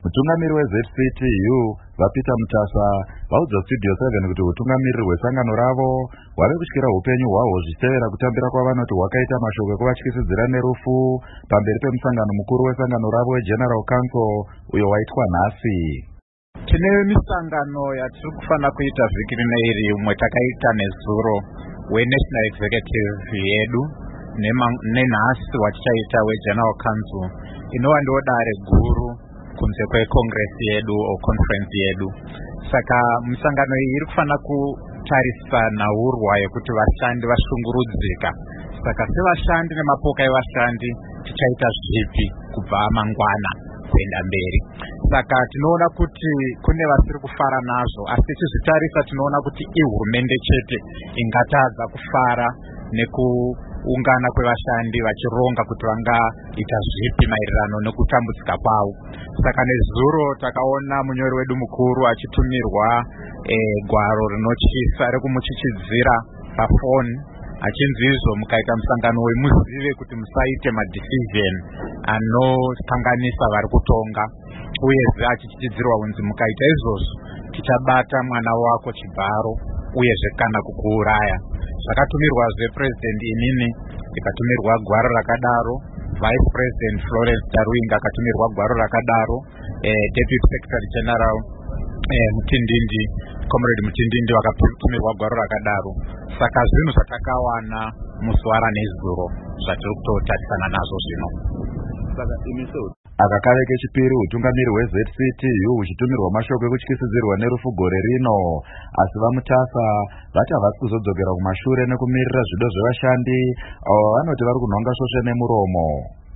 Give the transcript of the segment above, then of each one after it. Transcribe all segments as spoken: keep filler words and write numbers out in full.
Mutungamiri we Z C T U vapita Mutasa vaudza Studio seven kuti utungamiriri hwesangano ravo hwave kutyira upenyu hwahwo zvichitevera kutambira kwavanoti hwakaita mashoko ekuvatyisidzira nerufu pamberi pemusangano mukuru wesangano ravo weGeneral Council uyo waitwa nhasi. Tine misangano yatiri kufanira kuita vhiki rino iri, umwe takaita nezuro weNational Executive yedu nenhasi watichaita weGeneral Council inova ndiwo dare guru kunze kweCongress yedu o conference yedu. Saka misangano iyi iri kufanira kutarisa nhaurwa yekuti vashandi vashungurudzika. Saka sevashandi nemapoka evashandi tichaita zvipi kubva mangwana kuenda mberi. Saka tinoona kuti kune vasiri kufara nazvo, asi tichizvitarisa tinoona kuti ihurumende chete ingatadza kufara nekuungana kwevashandi vachironga kuti vangaita zvipi maererano nekutambudzika kwavo. Saka nezuro takaona munyori wedu mukuru achitumirwa e, gwaro rinotyisa rekumuchichidzira pafoni achinzi izvo mukaita musangano wemuzive kuti musaite madecision anokanganisa vari kutonga, uyezve achichichidzirwa kunzi mukaita izvozvo tichabata mwana wako chibharo uyezve kana kukuuraya. Zvakatumirwazve president inini ikatumirwa gwaro rakadaro, vice president Florence Darwing akatumirwa gwaro rakadaro, eh, deputy secretary general eh, Mutindindi comrade Mutindindi wakatumirwa gwaro rakadaro. Saka zvinhu zvatakawana muswara nezuro zvatiri kutotarisana nazvo zvino. Saka imiso akakave kechipiri utungamiri hwe Z C T U uchitumirwa mashoko ekutyisidzirwa nerufu gore rino, asi vaMutasa vati havasi kuzodzokera kumashure nekumirira zvido zvevashandi avo vanoti vari kunhonga svosve nemuromo.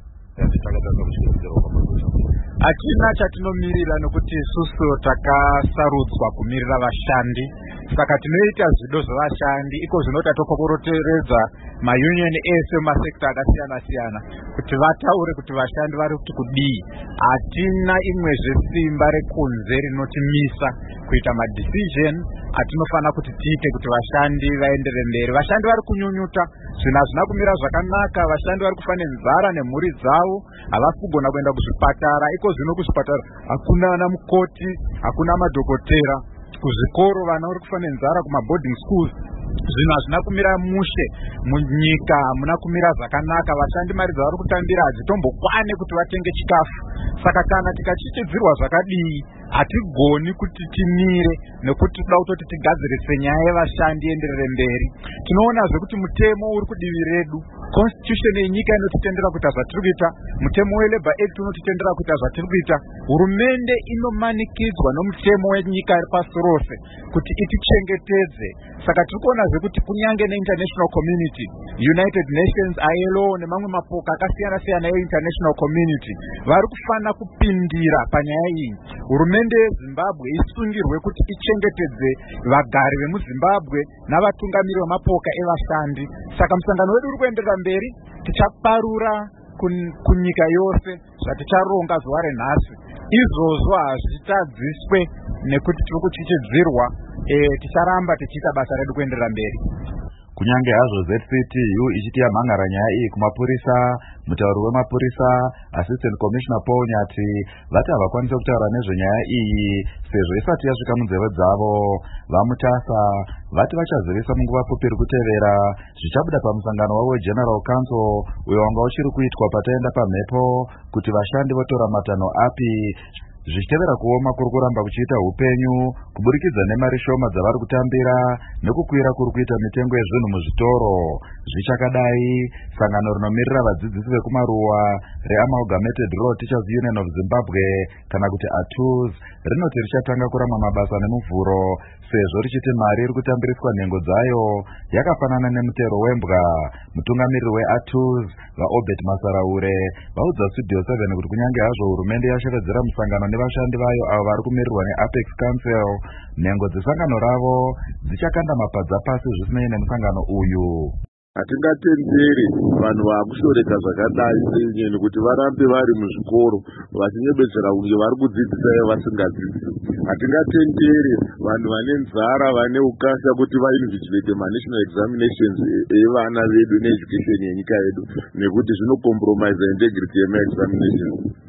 Hatina chatinomirira nekuti isusu takasarudzwa kumirira vashandi. Saka tinoita zvido zvevashandi iko zvinota tokokoroteredza maunion ese mumasekta akasiyana siyana kuti vataure kuti vashandi vari kuti kudii. Hatina imwezve simba rekunze rinotimisa kuita madecision atinofanira kuti tiite kuti vashandi vaenderere mberi. Vashandi vari kunyunyuta, zvinhu hazvina kumira zvakanaka. Vashandi vari kufa nenzara nemhuri dzavo, havasi kugona kuenda kuzvipatara. Iko zvino kuzvipatara hakuna ana mukoti, hakuna madhokotera. Kuzvikoro vana vari kufa nenzara kumaboarding schools. Zvinhu hazvina kumira mushe munyika, hamuna kumira zvakanaka. Vashandi mari dzavari kutambira hadzitombokwane kuti vatenge chikafu. Saka kana tikachichidzirwa zvakadii hatigoni kuti timire, nekuti toda kutoti tigadzirise nyaya yevashandi ienderere mberi. Tinoonazve kuti mutemo uri kudivi redu, constitution yenyika inotitendera kuita zvatiri kuita, mutemo weLabour Act unotitendera kuita zvatiri kuita. Hurumende inomanikidzwa nomutemo wenyika iri pasi rose kuti itichengetedze. Saka tiri kuonazve kuti kunyange neInternational Community, United Nations, I L O nemamwe mapoka akasiyana siyana yeInternational Community vari kufanira kupindira panyaya iyi. Hurumende yeZimbabwe isungirwe kuti ichengetedze vagari vemuZimbabwe navatungamiri vemapoka evashandi. Saka musangano wedu uri kuenderera mberi, tichaparura kunyika yose zvaticharonga zuva renhasi. Izvozvo hazvitadziswe nekuti tiri kuchichidzirwa, e, ticharamba tichiita basa redu kuenderera mberi. Kunyange hazvo Z C T U ichiti yamhangara nyaya iyi kumapurisa, mutauri wemapurisa Assistant Commissioner Paul Nyati vati havakwanisa kutaura nezvenyaya iyi sezvo isati yasvika munzeve dzavo. VaMutasa vati vachazivisa munguva pfupi iri kutevera zvichabuda pamusangano wavo weGeneral Council uyo wanga uchiri kuitwa pataenda pamhepo kuti vashandi votora matanho api zvichitevera kuoma kuri kuramba kuchiita upenyu kuburikidza nemari shoma dzavari kutambira nekukwira kuri kuita mitengo yezvinhu muzvitoro. Zvichakadai, sangano rinomirira vadzidzisi vekumaruwa reAmalgamated Law Teachers Union of Zimbabwe kana kuti A T U Z rinoti richatanga kurama mabasa nemuvhuro sezvo richiti mari iri kutambiriswa nhengo dzayo yakafanana nemutero wembwa. Mutungamiriri weA T U Z vaObert Masaraure vaudza Studio seven kuti kunyange hazvo hurumende yashevedzera musangano nevashandi vayo avo vari kumirirwa neApex Council, nhengo dzesangano ravo dzichakanda mapadza pasi zvisinei nemusangano uyu. Hatingatenderi vanhu vakushoreka zvakadai senyeni kuti varambe vari muzvikoro vachinyebedzera kunge vari kudzidzisa vasingadzidzi. Hatingatenderi vanhu vane nzara vane ukasha kuti vainvigilate manational examinations evana vedu needucation yenyika yedu nekuti zvinokompromise integrity yemaexamination.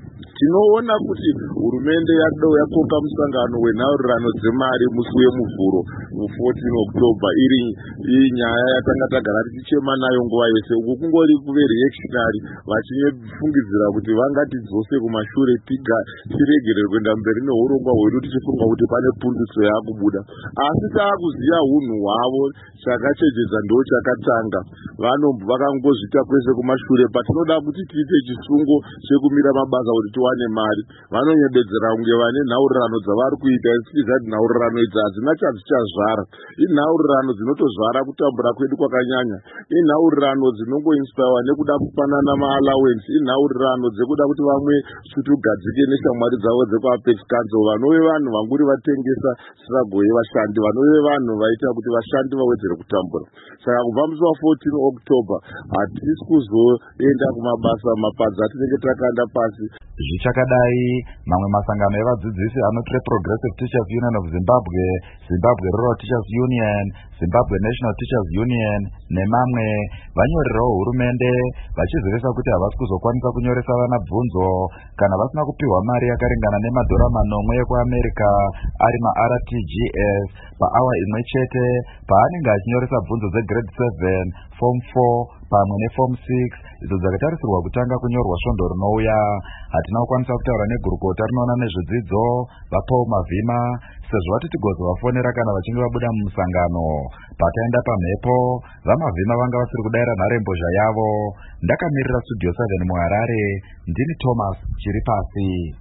tinoona kuti hurumende yakoka musangano wenhaurirano dzemari musi wemuvhuro mu-fourteen October iri iyi nyaya yatanga tagara tichichema nayo nguva yese. Uku kungori kuve reactionary vachifungidzira kuti vangatidzose kumashure tiga tiregerere kuenda mberi neurongwa hwedu tichifunga kuti pane pundutso yakubuda, asi taakuziva unhu hwavo chakachenjedza ndo chakatanga. Vanhu vakangozvita kwese kumashure patinoda kuti tiite chisungo chekumira mabasa kuti tiwane mari, vanonyebedzera kunge vane nhaurirano dzavari kuita tichizati nhaurirano idzi hadzina chadzichazvara. Inhaurirano dzinotozvara kutambura kwedu kwakanyanya, inhaurirano dzinongoinspire nekuda kupanana maallowance, inhaurirano dzekuda kuti vamwe svutugadzike neshamwari dzavo dzekuapex council, vanove vanhu vanguri vatengesa sirago yevashandi, vanove vanhu vaita kuti vashandi vawedzere kutambura. Saka kubva musi wa-fourteen October hatisi kuzoenda kumabasa mapadza atinenge takanda pasi. Zvichakadai, mamwe masangano evadzidzisi anoti Progressive Teachers Union of Zimbabwe, Zimbabwe Rural Teachers Union, Zimbabwe National Teachers Union nemamwe vanyorerawo hurumende vachizivisa kuti havasi kuzokwanisa kunyoresa vana bvunzo kana vasina kupiwa mari yakaringana nemadhora manomwe ekuAmerica ari ma-R T G S paawa imwe chete paanenge achinyoresa bvunzo dzegrade seven, form four pamwe neform six idzo dzakatarisirwa kutanga kunyorwa svondo rinouya. Hatina kukwanisa kutaura negurukota rinoona nezvidzidzo vaPaul Mavhima sezvo vati tigozovafonera kana vachinge vabuda mumusangano. Pataenda pamhepo vaMavhima vanga vasiri kudayira nharembozha yavo. Ndakamirira Studio seven muHarare, ndini Thomas Chiripasi.